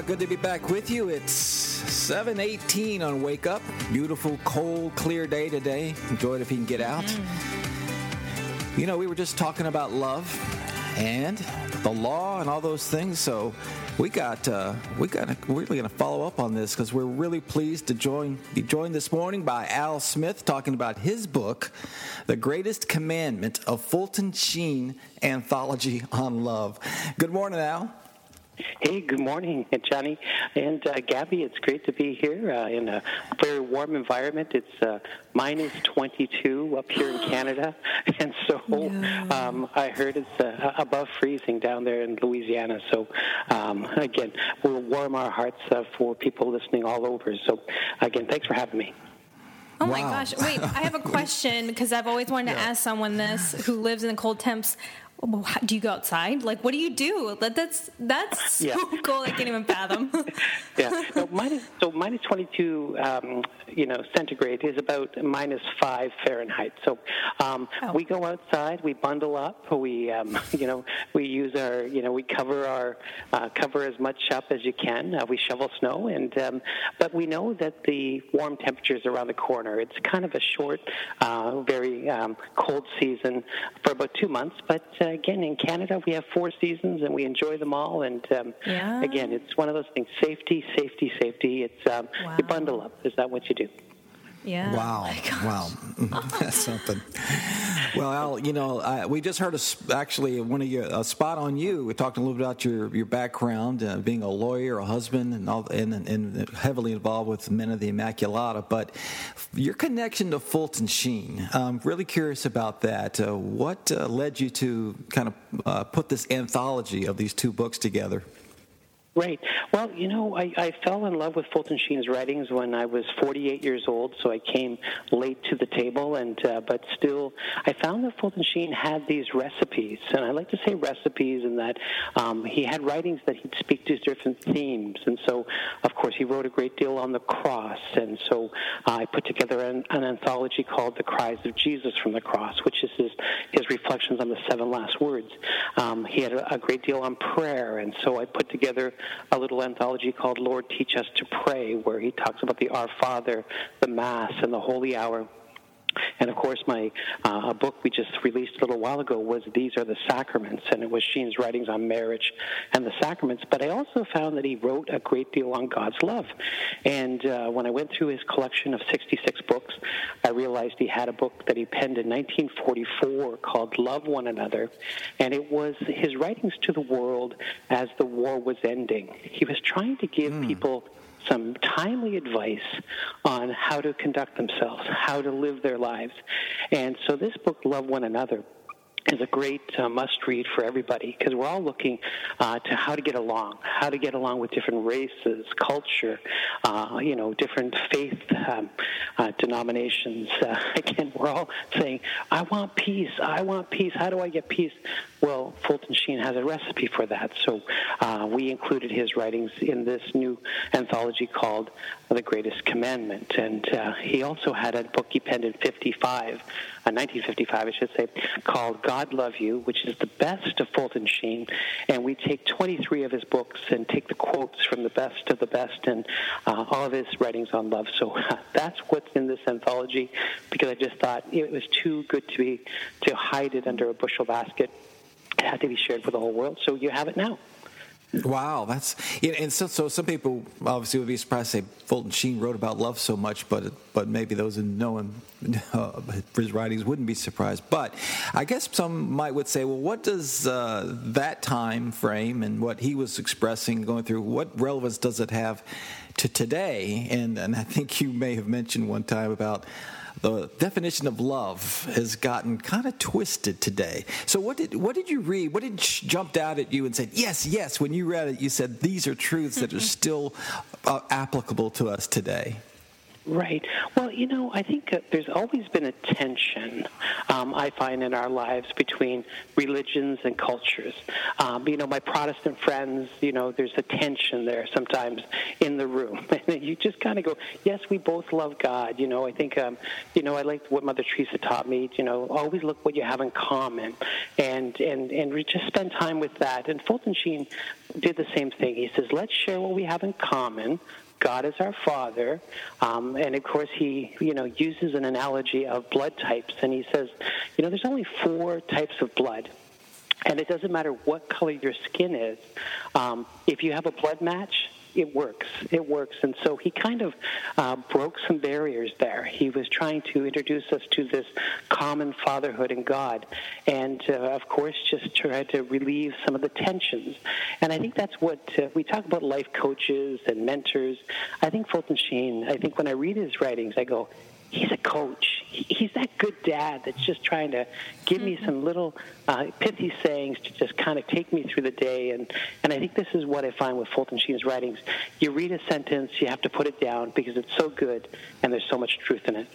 Good to be back with you. It's 7:18 on Wake Up. Beautiful, cold, clear day today. Enjoy it if you can get out. You know, we were just talking about love and the law and all those things. So we're really going to follow up on this because we're really pleased to be joined this morning by Al Smith talking about his book, The Greatest Commandment, a Fulton Sheen anthology on love. Good morning, Al. Hey, good morning, Johnny and Gabby. It's great to be here in a very warm environment. It's minus 22 up here in Canada, and so I heard it's above freezing down there in Louisiana. So again, we'll warm our hearts for people listening all over. So again, thanks for having me. Oh my gosh! Wait, I have a question because I've always wanted to ask someone this who lives in the cold temps. Do you go outside? Like, what do you do? That's so cool. I can't even fathom. Minus 22, centigrade is about minus 5 Fahrenheit. So we go outside, we bundle up, we use our, we cover as much up as you can. We shovel snow, but we know that the warm temperatures around the corner. It's kind of a short, very cold season for about 2 months, but again, in Canada, we have 4 seasons, and we enjoy them all. And again, it's one of those things: safety. It's you bundle up. Is that what you do? Yeah. Wow. That's something. Well, Al, we just heard one of your spot on you. We talked a little bit about your background, being a lawyer, a husband, and heavily involved with Men of the Immaculata. But your connection to Fulton Sheen, I'm really curious about that. What led you to kind of put this anthology of these 2 books together? Right. Well, I fell in love with Fulton Sheen's writings when I was 48 years old, so I came late to the table, but still, I found that Fulton Sheen had these recipes, and I like to say recipes in that he had writings that he'd speak to different themes, and so, of course, he wrote a great deal on the cross, and so I put together an anthology called The Cries of Jesus from the Cross, which is his reflections on the 7 last words. He had a great deal on prayer, and so I put together a little anthology called Lord Teach Us to Pray, where he talks about the Our Father, the Mass, and the Holy Hour. And, of course, my book we just released a little while ago was These Are the Sacraments, and it was Sheen's writings on marriage and the sacraments. But I also found that he wrote a great deal on God's love. And when I went through his collection of 66 books, I realized he had a book that he penned in 1944 called Love One Another, and it was his writings to the world as the war was ending. He was trying to give people some timely advice on how to conduct themselves, how to live their lives. And so this book, Love One Another, is a great must-read for everybody because we're all looking to how to get along with different races, culture, different faith denominations. Again, we're all saying, I want peace. How do I get peace? Well, Fulton Sheen has a recipe for that. So we included his writings in this new anthology called The Greatest Commandment. And he also had a book he penned in 1955, I should say, called God Love You, which is the best of Fulton Sheen. And we take 23 of his books and take the quotes from the best of the best and all of his writings on love. So that's what's in this anthology because I just thought it was too good to hide it under a bushel basket. It had to be shared with the whole world, so you have it now. Wow, and so some people obviously would be surprised to say Fulton Sheen wrote about love so much, but maybe those who know him, his writings wouldn't be surprised. But I guess some would say, well, what does that time frame and what he was expressing, going through, what relevance does it have to today? And I think you may have mentioned one time about the definition of love has gotten kind of twisted today. So what did you read? What jumped out at you and said, yes, when you read it, you said, these are truths that are still applicable to us today? Right. Well, I think there's always been a tension, I find, in our lives between religions and cultures. My Protestant friends, there's a tension there sometimes in the room. And you just kind of go, yes, we both love God. I think, I like what Mother Teresa taught me, always look what you have in common and we just spend time with that. And Fulton Sheen did the same thing. He says, let's share what we have in common. God is our Father, and of course he, uses an analogy of blood types, and he says, there's only 4 types of blood, and it doesn't matter what color your skin is. If you have a blood match, it works. And so he kind of broke some barriers there. He was trying to introduce us to this common fatherhood in God, and of course just try to relieve some of the tensions. And I think that's what we talk about, life coaches and mentors. I think Fulton Sheen, when I read his writings, I go, he's a coach. He's that good dad that's just trying to give me some little pithy sayings to just kind of take me through the day. And I think this is what I find with Fulton Sheen's writings. You read a sentence, you have to put it down because it's so good and there's so much truth in it.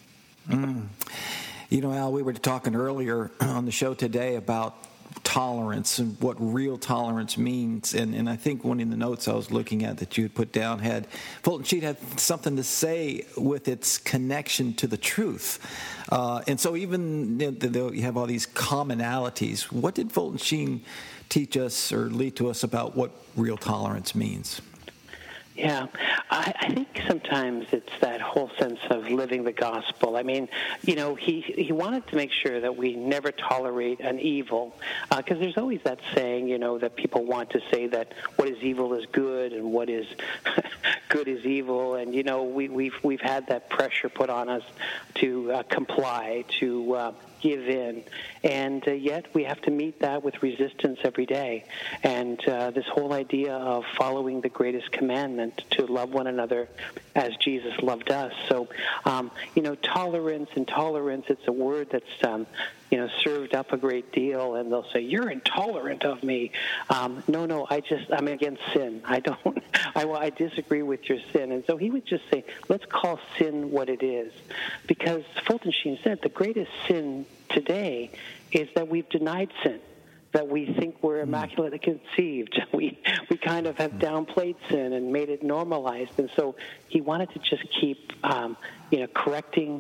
Al, we were talking earlier on the show today about tolerance and what real tolerance means. And I think one in the notes I was looking at that you had put down had Fulton Sheen had something to say with its connection to the truth. And so even though you have all these commonalities, what did Fulton Sheen teach us or lead to us about what real tolerance means? Yeah, I think sometimes it's that whole sense of living the gospel. I mean, he wanted to make sure that we never tolerate an evil, because there's always that saying, that people want to say that what is evil is good and what is good is evil, and we've had that pressure put on us to comply, to give in, and yet we have to meet that with resistance every day. And this whole idea of following the greatest commandment, to love one another as Jesus loved us. So, tolerance, it's a word that's served up a great deal, and they'll say, you're intolerant of me. No, I'm against sin. I disagree with your sin. And so he would just say, let's call sin what it is. Because Fulton Sheen said the greatest sin today is that we've denied sin, that we think we're immaculately conceived. We kind of have downplayed sin and made it normalized. And so he wanted to just keep, correcting.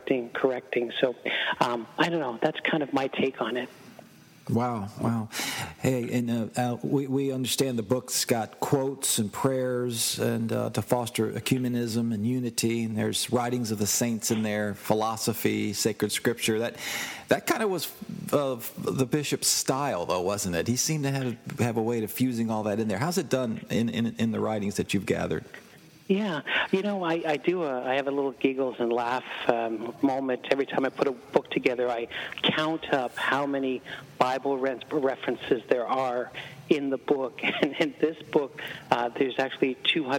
So I don't know. That's kind of my take on it. Wow. Hey, and we understand the book's got quotes and prayers and to foster ecumenism and unity, and there's writings of the saints in there, philosophy, sacred scripture. That kind of was the bishop's style, though, wasn't it? He seemed to have a way of fusing all that in there. How's it done in the writings that you've gathered? Yeah, I do. I have a little giggles and laugh moment every time I put a book together. I count up how many Bible references there are in the book, and in this book, there's actually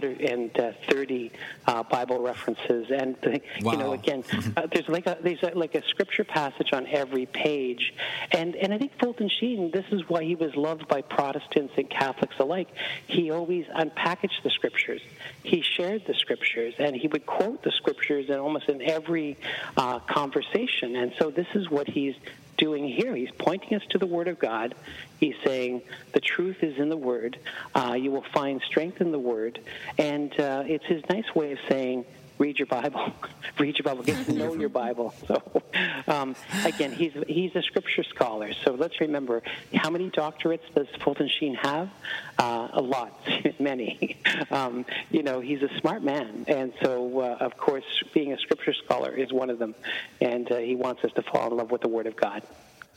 230 Bible references, and wow. Again, there's like a scripture passage on every page, and I think Fulton Sheen, this is why he was loved by Protestants and Catholics alike. He always unpackaged the scriptures. He shared the scriptures, and he would quote the scriptures in every conversation, and so this is what he's doing here. He's pointing us to the Word of God. He's saying the truth is in the Word. You will find strength in the Word. And it's his nice way of saying, read your Bible. Read your Bible. Get to know your Bible. So, again, he's a scripture scholar. So let's remember, how many doctorates does Fulton Sheen have? A lot. Many. He's a smart man. And so, of course, being a scripture scholar is one of them. And he wants us to fall in love with the Word of God.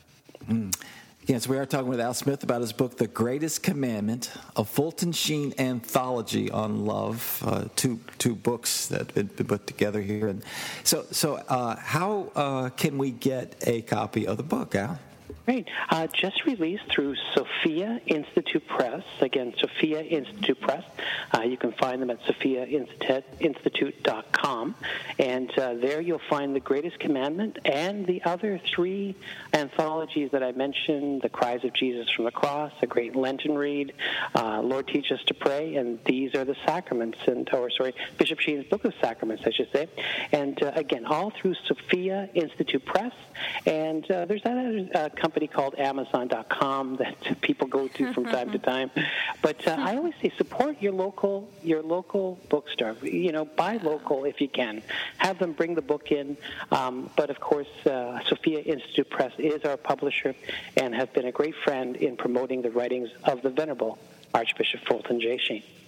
Yes, we are talking with Al Smith about his book, The Greatest Commandment, a Fulton Sheen anthology on love, two books that have been put together here. And so how can we get a copy of the book, Al? Great. Just released through Sophia Institute Press. Again, Sophia Institute Press. You can find them at sophiainstitute.com. And there you'll find The Greatest Commandment and the other 3 anthologies that I mentioned, The Cries of Jesus from the Cross, A Great Lenten Read, Lord Teach Us to Pray, and These Are the Sacraments, Bishop Sheen's Book of Sacraments, I should say. And again, all through Sophia Institute Press. And there's another company called Amazon.com that people go to from time to time. But I always say support your local bookstore. Buy local if you can. Have them bring the book in. But of course, Sophia Institute Press is our publisher and have been a great friend in promoting the writings of the Venerable Archbishop Fulton J. Sheen.